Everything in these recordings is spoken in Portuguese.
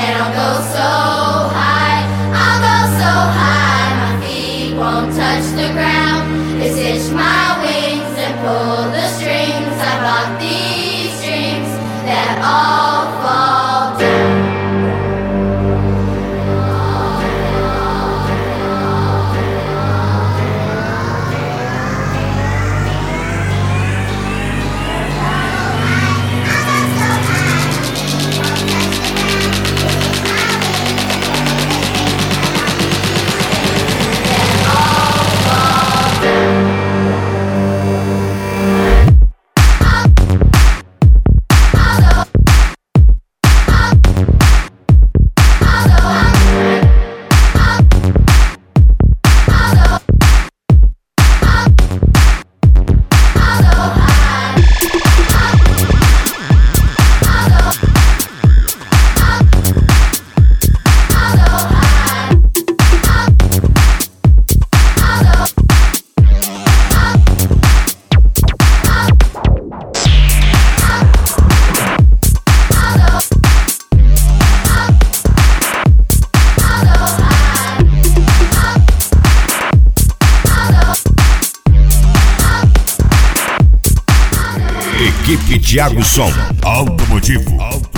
and I'll go so high, I'll go so high, my feet won't touch the ground. They stitch my wings and pull the strings. I bought these strings that all fall down. Equipe Thiago Som, automotivo.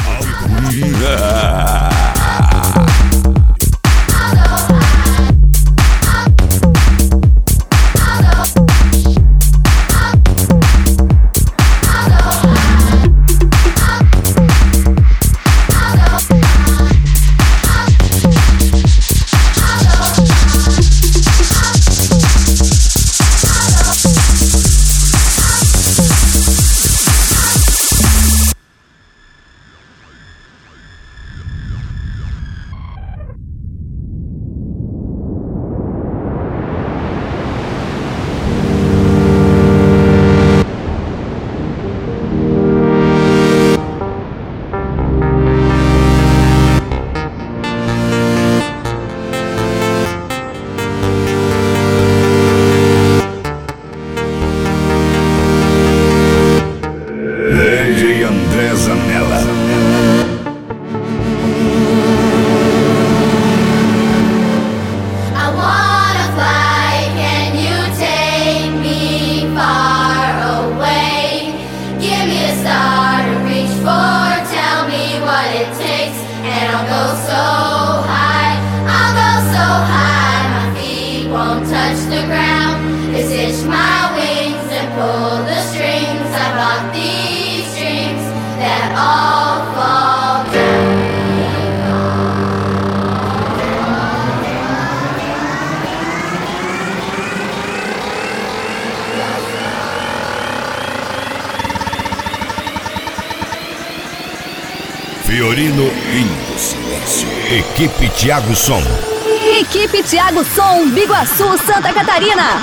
Fiorino Lindo Silêncio. Equipe Thiago Som. Equipe Thiago Som, Biguaçu, Santa Catarina.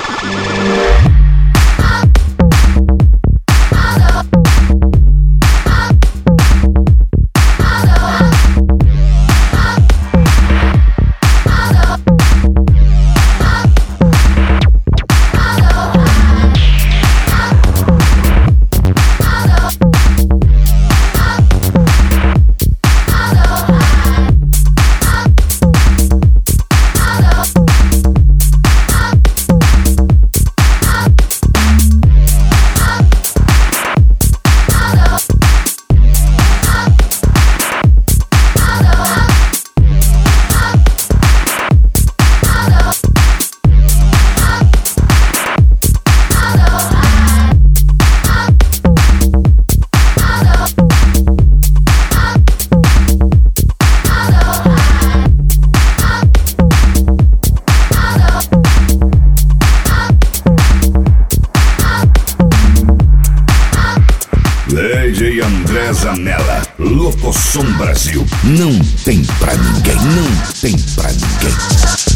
DJ André Zanella, Locosom Brasil. Não tem pra ninguém, não tem pra ninguém.